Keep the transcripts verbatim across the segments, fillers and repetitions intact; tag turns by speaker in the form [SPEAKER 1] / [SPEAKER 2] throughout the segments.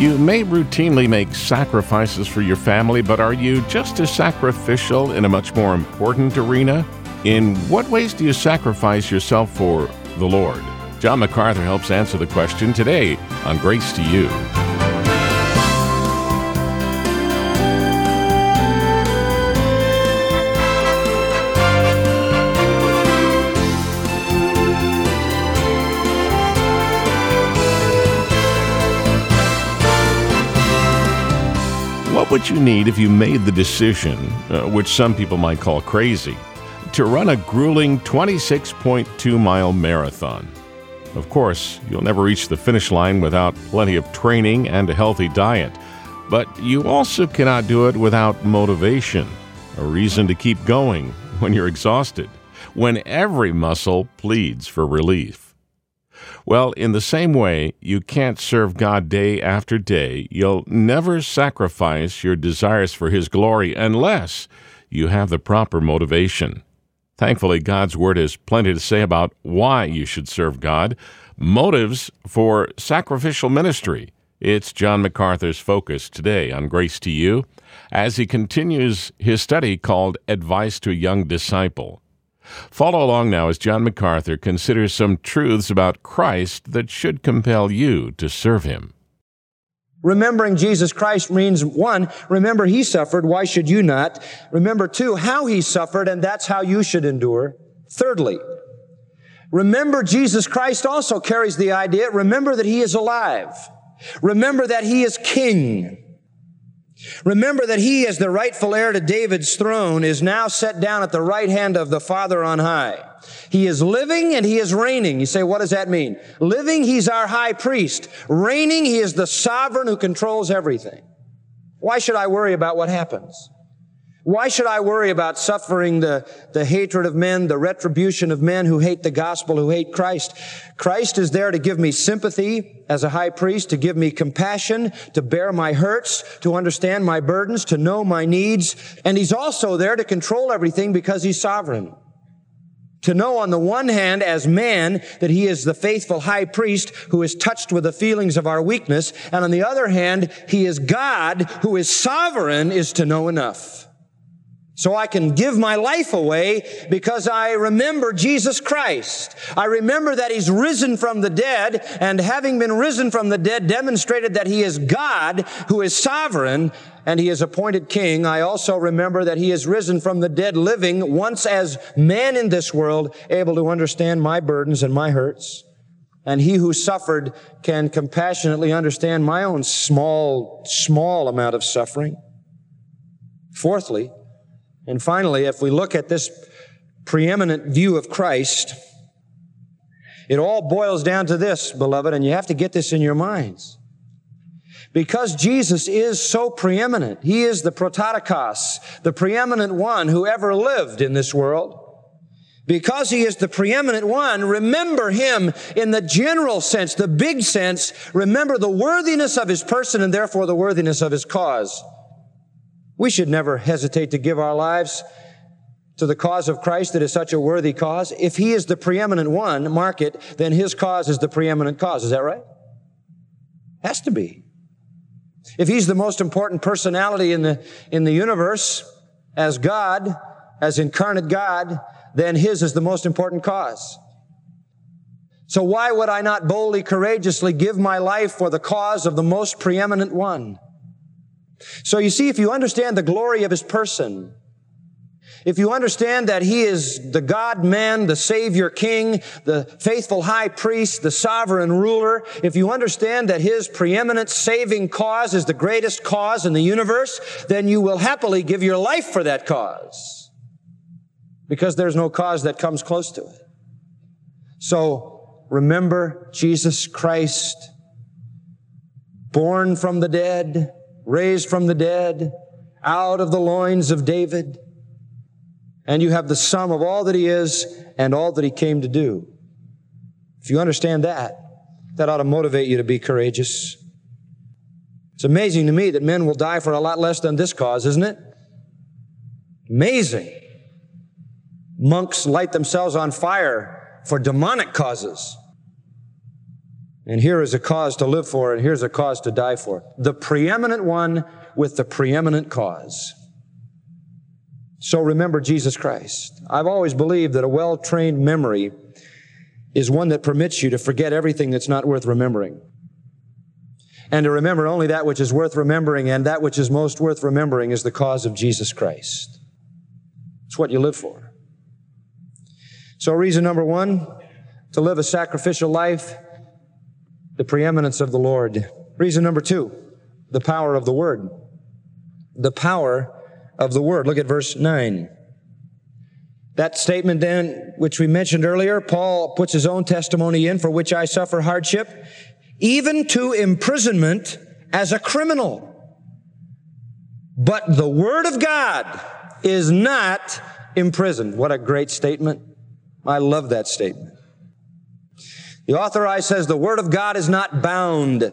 [SPEAKER 1] You may routinely make sacrifices for your family, but are you just as sacrificial in a much more important arena? In what ways do you sacrifice yourself for the Lord? John MacArthur helps answer the question today on Grace to You. What would you need if you made the decision, uh, which some people might call crazy, to run a grueling twenty-six point two mile marathon? Of course, you'll never reach the finish line without plenty of training and a healthy diet. But you also cannot do it without motivation, a reason to keep going when you're exhausted, when every muscle pleads for relief. Well, in the same way, you can't serve God day after day. You'll never sacrifice your desires for His glory unless you have the proper motivation. Thankfully, God's Word has plenty to say about why you should serve God, motives for sacrificial ministry. It's John MacArthur's focus today on Grace to You as he continues his study called Advice to a Young Disciple. Follow along now as John MacArthur considers some truths about Christ that should compel you to serve Him.
[SPEAKER 2] Remembering Jesus Christ means, one, remember He suffered, why should you not? Remember, two, how He suffered, and that's how you should endure. Thirdly, remember Jesus Christ also carries the idea, remember that He is alive. Remember that He is King. Remember that He, as the rightful heir to David's throne, is now set down at the right hand of the Father on high. He is living and He is reigning. You say, what does that mean? Living, He's our high priest. Reigning, He is the sovereign who controls everything. Why should I worry about what happens? Why should I worry about suffering the, the hatred of men, the retribution of men who hate the gospel, who hate Christ? Christ is there to give me sympathy as a high priest, to give me compassion, to bear my hurts, to understand my burdens, to know my needs. And He's also there to control everything because He's sovereign. To know on the one hand as man that He is the faithful high priest who is touched with the feelings of our weakness. And on the other hand, He is God who is sovereign is to know enough. So I can give my life away because I remember Jesus Christ. I remember that He's risen from the dead, and having been risen from the dead demonstrated that He is God who is sovereign and He is appointed King. I also remember that He is risen from the dead, living once as man in this world, able to understand my burdens and my hurts. And He who suffered can compassionately understand my own small, small amount of suffering. Fourthly, and finally, if we look at this preeminent view of Christ, it all boils down to this, beloved, and you have to get this in your minds. Because Jesus is so preeminent, He is the prototokos, the preeminent one who ever lived in this world. Because He is the preeminent one, remember Him in the general sense, the big sense. Remember the worthiness of His person and therefore the worthiness of His cause. We should never hesitate to give our lives to the cause of Christ that is such a worthy cause. If He is the preeminent one, mark it, then His cause is the preeminent cause. Is that right? Has to be. If He's the most important personality in the, in the universe as God, as incarnate God, then His is the most important cause. So why would I not boldly, courageously give my life for the cause of the most preeminent one? So you see, if you understand the glory of His person, if you understand that He is the God-man, the Savior King, the faithful high priest, the sovereign ruler, if you understand that His preeminent saving cause is the greatest cause in the universe, then you will happily give your life for that cause, because there's no cause that comes close to it. So remember Jesus Christ, born from the dead, raised from the dead, out of the loins of David, and you have the sum of all that He is and all that He came to do. If you understand that, that ought to motivate you to be courageous. It's amazing to me that men will die for a lot less than this cause, isn't it? Amazing. Monks light themselves on fire for demonic causes. And here is a cause to live for, and here's a cause to die for. The preeminent one with the preeminent cause. So remember Jesus Christ. I've always believed that a well-trained memory is one that permits you to forget everything that's not worth remembering, and to remember only that which is worth remembering, and that which is most worth remembering is the cause of Jesus Christ. It's what you live for. So reason number one, to live a sacrificial life, the preeminence of the Lord. Reason number two, the power of the Word. The power of the Word. Look at verse nine. That statement then, which we mentioned earlier, Paul puts his own testimony in, for which I suffer hardship, even to imprisonment as a criminal. But the Word of God is not imprisoned. What a great statement. I love that statement. The authorized says the Word of God is not bound.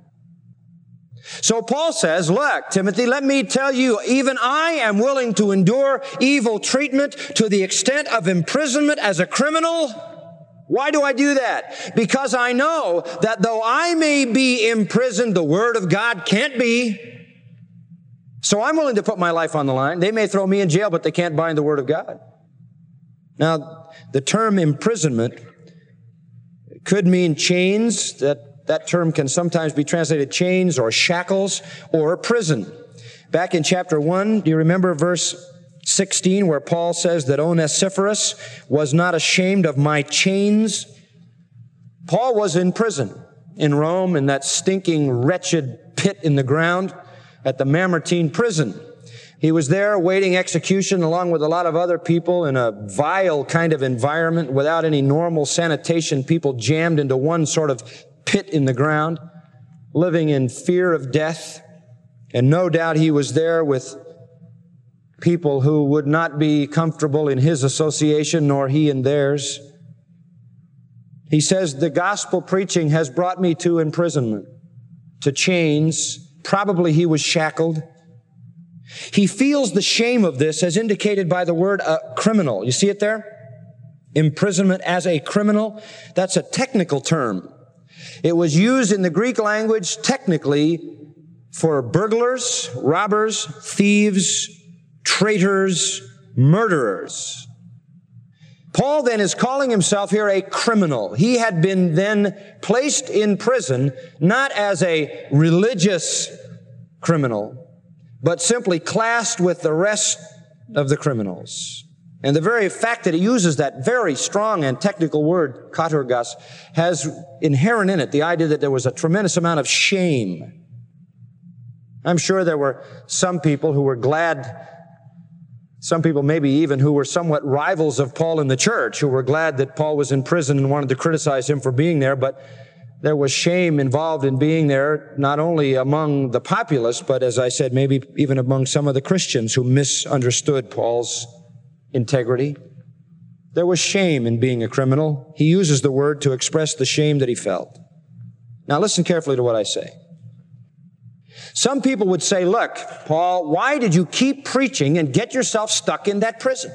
[SPEAKER 2] So Paul says, look, Timothy, let me tell you, even I am willing to endure evil treatment to the extent of imprisonment as a criminal. Why do I do that? Because I know that though I may be imprisoned, the Word of God can't be. So I'm willing to put my life on the line. They may throw me in jail, but they can't bind the Word of God. Now, the term imprisonment could mean chains. That, that term can sometimes be translated chains or shackles or prison. Back in chapter one, do you remember verse sixteen where Paul says that Onesiphorus was not ashamed of my chains? Paul was in prison in Rome in that stinking, wretched pit in the ground at the Mamertine prison. He was there awaiting execution along with a lot of other people in a vile kind of environment without any normal sanitation, people jammed into one sort of pit in the ground, living in fear of death. And no doubt he was there with people who would not be comfortable in his association, nor he in theirs. He says, the gospel preaching has brought me to imprisonment, to chains. Probably he was shackled. He feels the shame of this as indicated by the word uh, criminal. You see it there? Imprisonment as a criminal. That's a technical term. It was used in the Greek language technically for burglars, robbers, thieves, traitors, murderers. Paul then is calling himself here a criminal. He had been then placed in prison not as a religious criminal, but simply classed with the rest of the criminals. And the very fact that he uses that very strong and technical word, katergos, has inherent in it the idea that there was a tremendous amount of shame. I'm sure there were some people who were glad, some people maybe even who were somewhat rivals of Paul in the church, who were glad that Paul was in prison and wanted to criticize him for being there, but there was shame involved in being there, not only among the populace, but as I said, maybe even among some of the Christians who misunderstood Paul's integrity. There was shame in being a criminal. He uses the word to express the shame that he felt. Now listen carefully to what I say. Some people would say, look, Paul, why did you keep preaching and get yourself stuck in that prison?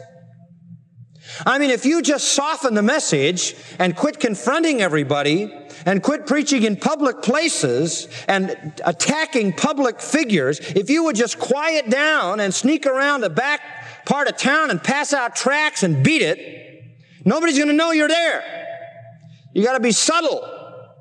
[SPEAKER 2] I mean, if you just soften the message and quit confronting everybody and quit preaching in public places and attacking public figures, if you would just quiet down and sneak around the back part of town and pass out tracts and beat it, nobody's going to know you're there. You got to be subtle.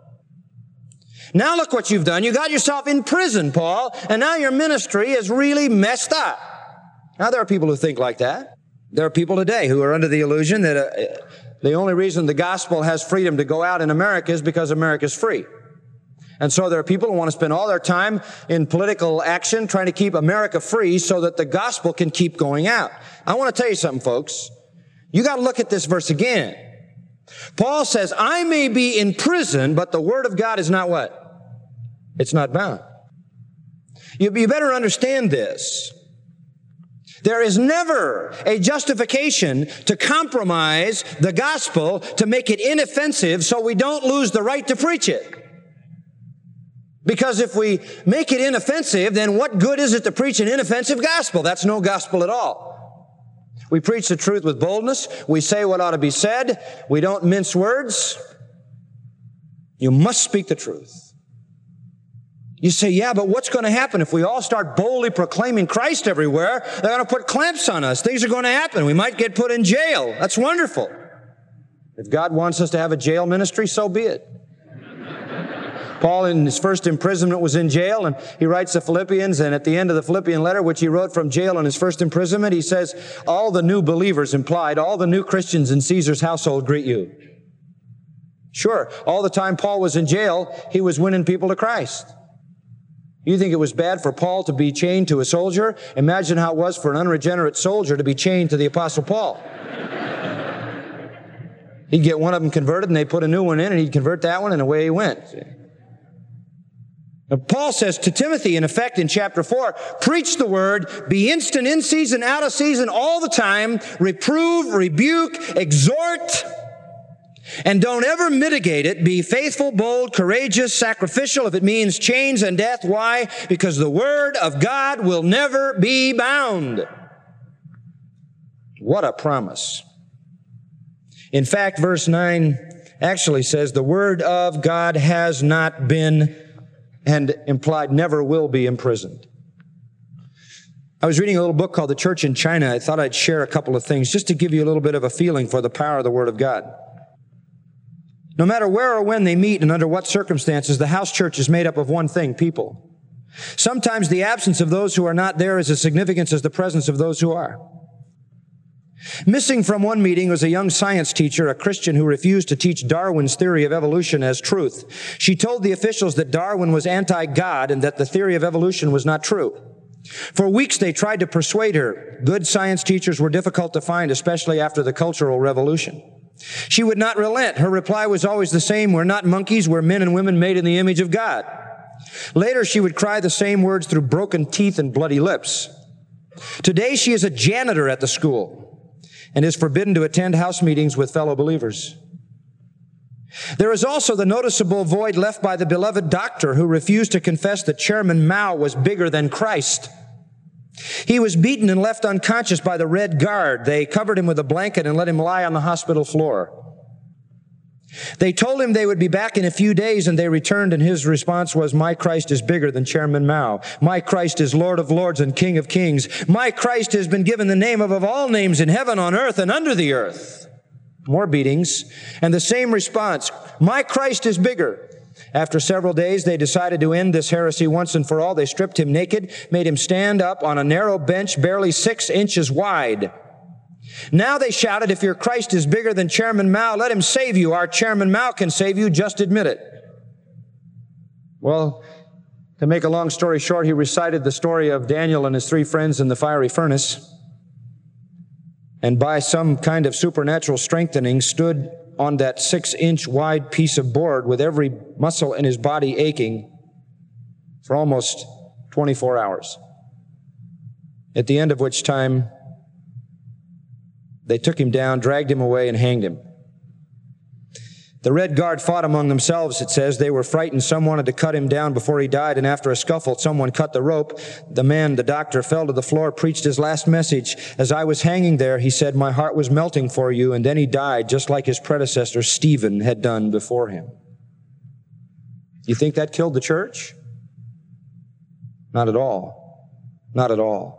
[SPEAKER 2] Now look what you've done. You got yourself in prison, Paul, and now your ministry is really messed up. Now there are people who think like that. There are people today who are under the illusion that uh, the only reason the gospel has freedom to go out in America is because America's free. And so there are people who want to spend all their time in political action trying to keep America free so that the gospel can keep going out. I want to tell you something, folks. You got to look at this verse again. Paul says, I may be in prison, but the word of God is not what? It's not bound. You, you better understand this. There is never a justification to compromise the gospel to make it inoffensive so we don't lose the right to preach it. Because if we make it inoffensive, then what good is it to preach an inoffensive gospel? That's no gospel at all. We preach the truth with boldness. We say what ought to be said. We don't mince words. You must speak the truth. You say, yeah, but what's going to happen if we all start boldly proclaiming Christ everywhere? They're going to put clamps on us. Things are going to happen. We might get put in jail. That's wonderful. If God wants us to have a jail ministry, so be it. Paul, in his first imprisonment, was in jail, and he writes the Philippians, and at the end of the Philippian letter, which he wrote from jail in his first imprisonment, he says, all the new believers, implied, all the new Christians in Caesar's household greet you. Sure, all the time Paul was in jail, he was winning people to Christ. You think it was bad for Paul to be chained to a soldier? Imagine how it was for an unregenerate soldier to be chained to the Apostle Paul. He'd get one of them converted, and they'd put a new one in, and he'd convert that one, and away he went. Now, Paul says to Timothy, in effect, in chapter four, preach the word, be instant in season, out of season, all the time, reprove, rebuke, exhort, and don't ever mitigate it. Be faithful, bold, courageous, sacrificial, if it means chains and death. Why? Because the word of God will never be bound. What a promise. In fact, verse nine actually says, the word of God has not been, and implied never will be, imprisoned. I was reading a little book called The Church in China. I thought I'd share a couple of things just to give you a little bit of a feeling for the power of the Word of God. No matter where or when they meet and under what circumstances, the house church is made up of one thing, people. Sometimes the absence of those who are not there is as significant as the presence of those who are. Missing from one meeting was a young science teacher, a Christian who refused to teach Darwin's theory of evolution as truth. She told the officials that Darwin was anti-God and that the theory of evolution was not true. For weeks they tried to persuade her. Good science teachers were difficult to find, especially after the Cultural Revolution. She would not relent. Her reply was always the same: we're not monkeys, we're men and women made in the image of God. Later she would cry the same words through broken teeth and bloody lips. Today she is a janitor at the school and is forbidden to attend house meetings with fellow believers. There is also the noticeable void left by the beloved doctor who refused to confess that Chairman Mao was bigger than Christ. He was beaten and left unconscious by the Red Guard. They covered him with a blanket and let him lie on the hospital floor. They told him they would be back in a few days, and they returned, and his response was, my Christ is bigger than Chairman Mao. My Christ is Lord of Lords and King of Kings. My Christ has been given the name above all names in heaven, on earth, and under the earth. More beatings, and the same response, my Christ is bigger. After several days, they decided to end this heresy once and for all. They stripped him naked, made him stand up on a narrow bench barely six inches wide. Now they shouted, if your Christ is bigger than Chairman Mao, let him save you. Our Chairman Mao can save you. Just admit it. Well, to make a long story short, he recited the story of Daniel and his three friends in the fiery furnace, and by some kind of supernatural strengthening stood on that six-inch wide piece of board with every muscle in his body aching for almost twenty-four hours. At the end of which time, they took him down, dragged him away, and hanged him. The Red Guard fought among themselves, it says. They were frightened. Some wanted to cut him down before he died, and after a scuffle, someone cut the rope. The man, the doctor, fell to the floor, preached his last message. As I was hanging there, he said, my heart was melting for you, and then he died, just like his predecessor, Stephen, had done before him. You think that killed the church? Not at all. Not at all.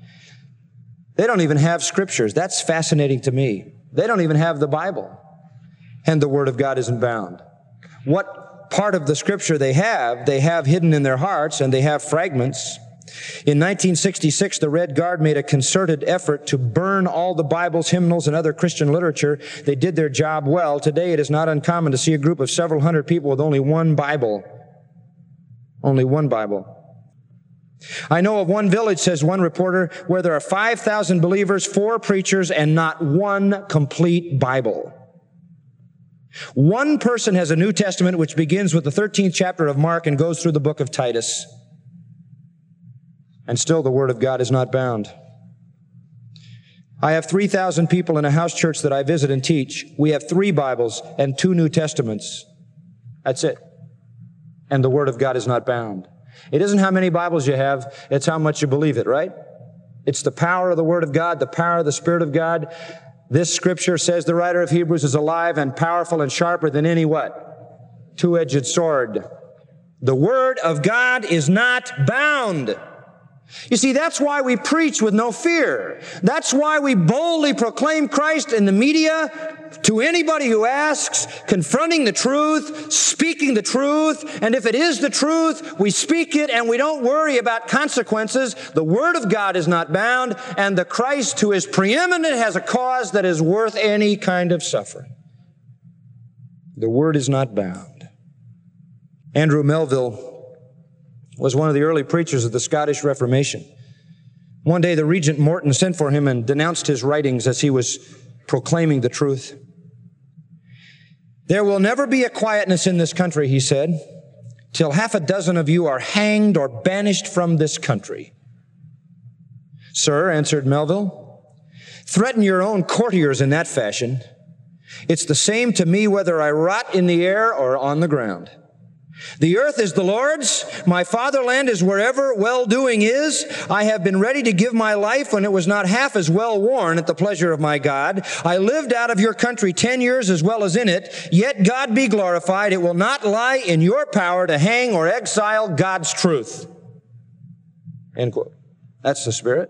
[SPEAKER 2] They don't even have scriptures. That's fascinating to me. They don't even have the Bible. And the Word of God isn't bound. What part of the scripture they have, they have hidden in their hearts, and they have fragments. In nineteen sixty-six, the Red Guard made a concerted effort to burn all the Bibles, hymnals, and other Christian literature. They did their job well. Today, it is not uncommon to see a group of several hundred people with only one Bible. Only one Bible. I know of one village, says one reporter, where there are five thousand believers, four preachers, and not one complete Bible. One person has a New Testament which begins with the thirteenth chapter of Mark and goes through the book of Titus. And still the Word of God is not bound. I have three thousand people in a house church that I visit and teach. We have three Bibles and two New Testaments. That's it. And the Word of God is not bound. It isn't how many Bibles you have, it's how much you believe it, right? It's the power of the Word of God, the power of the Spirit of God. This scripture, says the writer of Hebrews, is alive and powerful and sharper than any what? two-edged sword. The Word of God is not bound. You see, that's why we preach with no fear. That's why we boldly proclaim Christ in the media to anybody who asks, confronting the truth, speaking the truth. And if it is the truth, we speak it and we don't worry about consequences. The Word of God is not bound, and the Christ who is preeminent has a cause that is worth any kind of suffering. The Word is not bound. Andrew Melville was one of the early preachers of the Scottish Reformation. One day the Regent Morton sent for him and denounced his writings as he was proclaiming the truth. "There will never be a quietness in this country," he said, "till half a dozen of you are hanged or banished from this country." "Sir," answered Melville, "threaten your own courtiers in that fashion. It's the same to me whether I rot in the air or on the ground. The earth is the Lord's. My fatherland is wherever well-doing is. I have been ready to give my life when it was not half as well worn at the pleasure of my God. I lived out of your country ten years as well as in it. Yet God be glorified. It will not lie in your power to hang or exile God's truth." End quote. That's the spirit.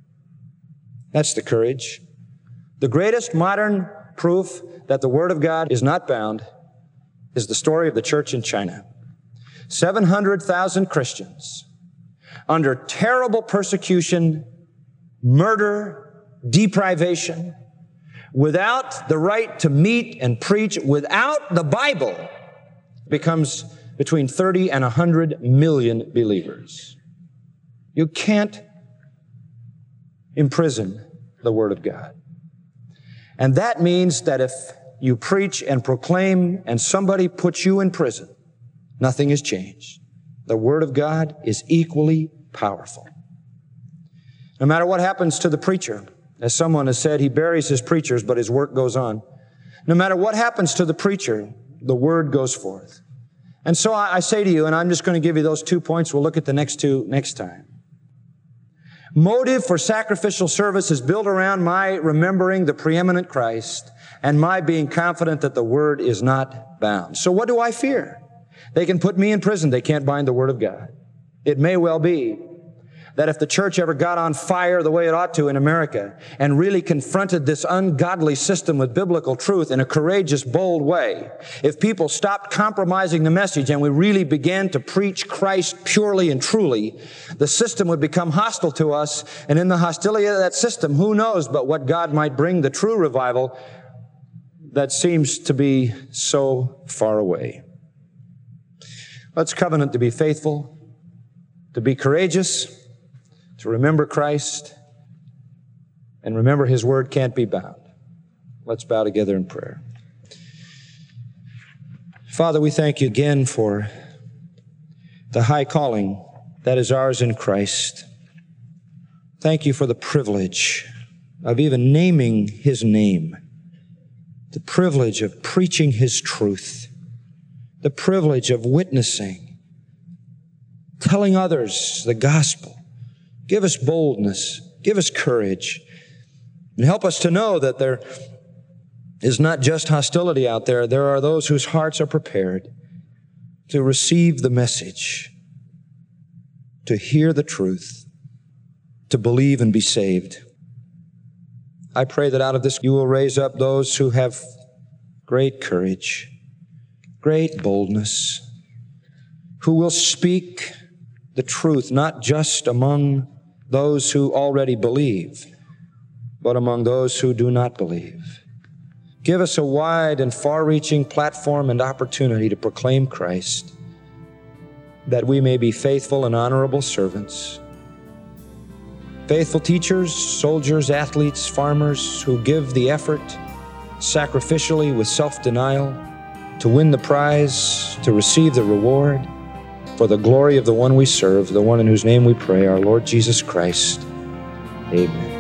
[SPEAKER 2] That's the courage. The greatest modern proof that the Word of God is not bound is the story of the church in China. seven hundred thousand Christians under terrible persecution, murder, deprivation, without the right to meet and preach, without the Bible, becomes between thirty and one hundred million believers. You can't imprison the Word of God. And that means that if you preach and proclaim and somebody puts you in prison, nothing has changed. The Word of God is equally powerful. No matter what happens to the preacher, as someone has said, he buries his preachers, but his work goes on. No matter what happens to the preacher, the Word goes forth. And so I, I say to you, and I'm just going to give you those two points. We'll look at the next two next time. Motive for sacrificial service is built around my remembering the preeminent Christ and my being confident that the Word is not bound. So what do I fear? They can put me in prison. They can't bind the Word of God. It may well be that if the church ever got on fire the way it ought to in America and really confronted this ungodly system with biblical truth in a courageous, bold way, if people stopped compromising the message and we really began to preach Christ purely and truly, the system would become hostile to us. And in the hostility of that system, who knows but what God might bring the true revival that seems to be so far away. Let's covenant to be faithful, to be courageous, to remember Christ, and remember His Word can't be bound. Let's bow together in prayer. Father, we thank you again for the high calling that is ours in Christ. Thank you for the privilege of even naming His name, the privilege of preaching His truth, the privilege of witnessing, telling others the gospel. Give us boldness, give us courage, and help us to know that there is not just hostility out there. There are those whose hearts are prepared to receive the message, to hear the truth, to believe and be saved. I pray that out of this you will raise up those who have great courage, great boldness, who will speak the truth, not just among those who already believe, but among those who do not believe. Give us a wide and far-reaching platform and opportunity to proclaim Christ, that we may be faithful and honorable servants, faithful teachers, soldiers, athletes, farmers who give the effort sacrificially with self-denial to win the prize, to receive the reward, for the glory of the one we serve, the one in whose name we pray, our Lord Jesus Christ. Amen.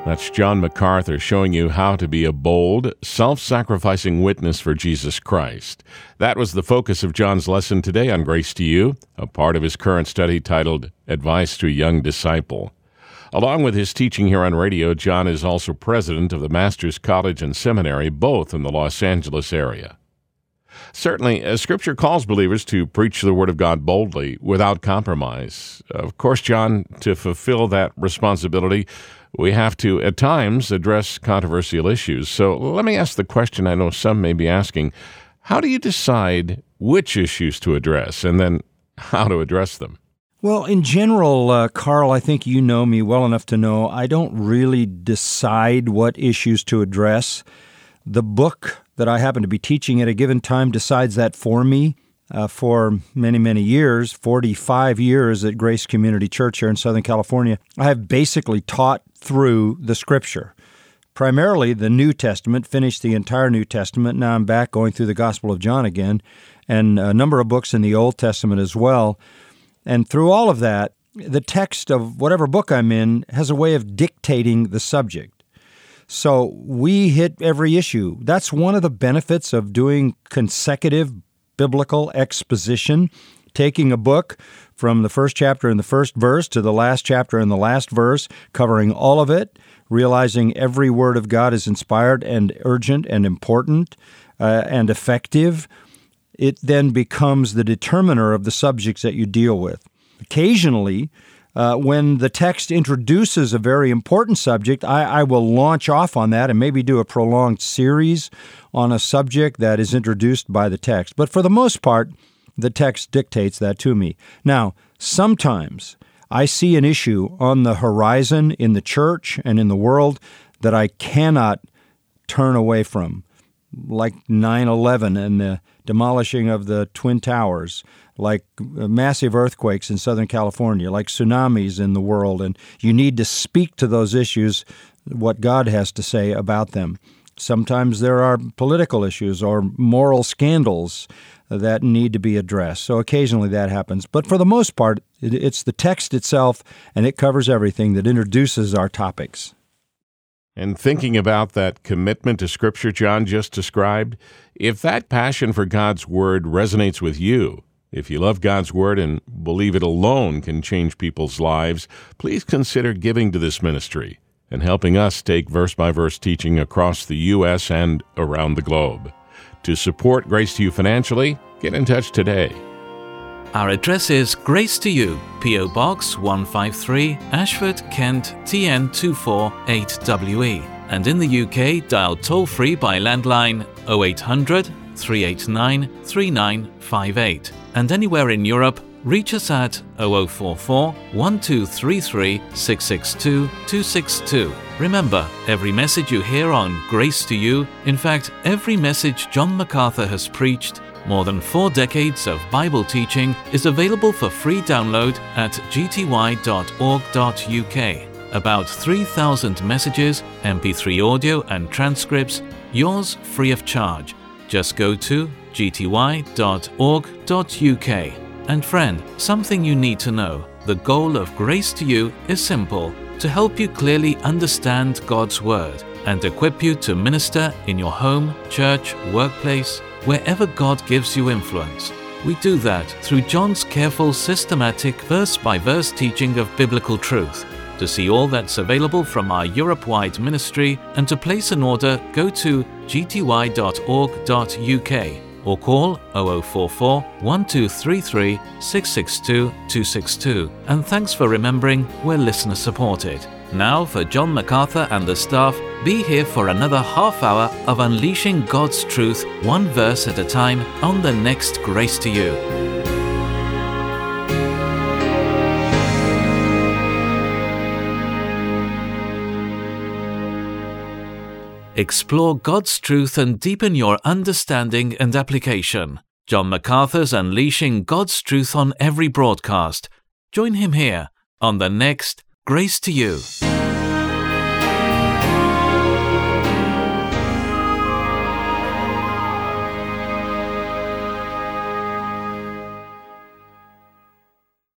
[SPEAKER 1] That's John MacArthur showing you how to be a bold, self-sacrificing witness for Jesus Christ. That was the focus of John's lesson today on Grace to You, a part of his current study titled Advice to a Young Disciple. Along with his teaching here on radio, John is also president of the Master's College and Seminary, both in the Los Angeles area. Certainly, as Scripture calls believers to preach the Word of God boldly, without compromise. Of course, John, to fulfill that responsibility, we have to, at times, address controversial issues. So let me ask the question I know some may be asking. How do you decide which issues to address, and then how to address them?
[SPEAKER 3] Well, in general, uh, Carl, I think you know me well enough to know I don't really decide what issues to address. The book that I happen to be teaching at a given time decides that for me. Uh, for many, many years, forty-five years at Grace Community Church here in Southern California, I have basically taught through the Scripture. Primarily the New Testament, finished the entire New Testament. Now I'm back going through the Gospel of John again, and a number of books in the Old Testament as well. And through all of that, the text of whatever book I'm in has a way of dictating the subject. So we hit every issue. That's one of the benefits of doing consecutive biblical exposition, taking a book from the first chapter and the first verse to the last chapter and the last verse, covering all of it, realizing every word of God is inspired and urgent and important uh, and effective. It then becomes the determiner of the subjects that you deal with. Occasionally, Uh, when the text introduces a very important subject, I, I will launch off on that and maybe do a prolonged series on a subject that is introduced by the text. But for the most part, the text dictates that to me. Now, sometimes I see an issue on the horizon in the church and in the world that I cannot turn away from, like nine eleven and the demolishing of the Twin Towers, like massive earthquakes in Southern California, like tsunamis in the world, and you need to speak to those issues, what God has to say about them. Sometimes there are political issues or moral scandals that need to be addressed, so occasionally that happens. But for the most part, it's the text itself, and it covers everything that introduces our topics.
[SPEAKER 1] And thinking about that commitment to Scripture John just described, if that passion for God's Word resonates with you, if you love God's Word and believe it alone can change people's lives, please consider giving to this ministry and helping us take verse-by-verse teaching across the U S and around the globe. To support Grace to You financially, get in touch today.
[SPEAKER 4] Our address is Grace to You, P O Box one five three, Ashford, Kent, T N two four eight W E. And in the U K, dial toll-free by landline oh eight hundred, three eight nine, three nine five eight. And anywhere in Europe, reach us at oh oh four four, one two three three, six six two, two six two. Remember, every message you hear on Grace to You, in fact, every message John MacArthur has preached, more than four decades of Bible teaching, is available for free download at g t y dot org dot u k. About three thousand messages, M P three audio and transcripts, yours free of charge. Just go to g t y dot org dot u k. And friend, something you need to know. The goal of Grace to You is simple, to help you clearly understand God's Word and equip you to minister in your home, church, workplace, wherever God gives you influence. We do that through John's careful, systematic, verse-by-verse teaching of biblical truth. To see all that's available from our Europe-wide ministry and to place an order, go to g t y dot org dot u k or call oh oh four four, one two three three, six six two, two six two. And thanks for remembering we're listener supported. Now for John MacArthur and the staff, be here for another half hour of unleashing God's truth, one verse at a time, on the next Grace to You. Explore God's truth and deepen your understanding and application. John MacArthur's Unleashing God's Truth on every broadcast. Join him here on the next Grace to You.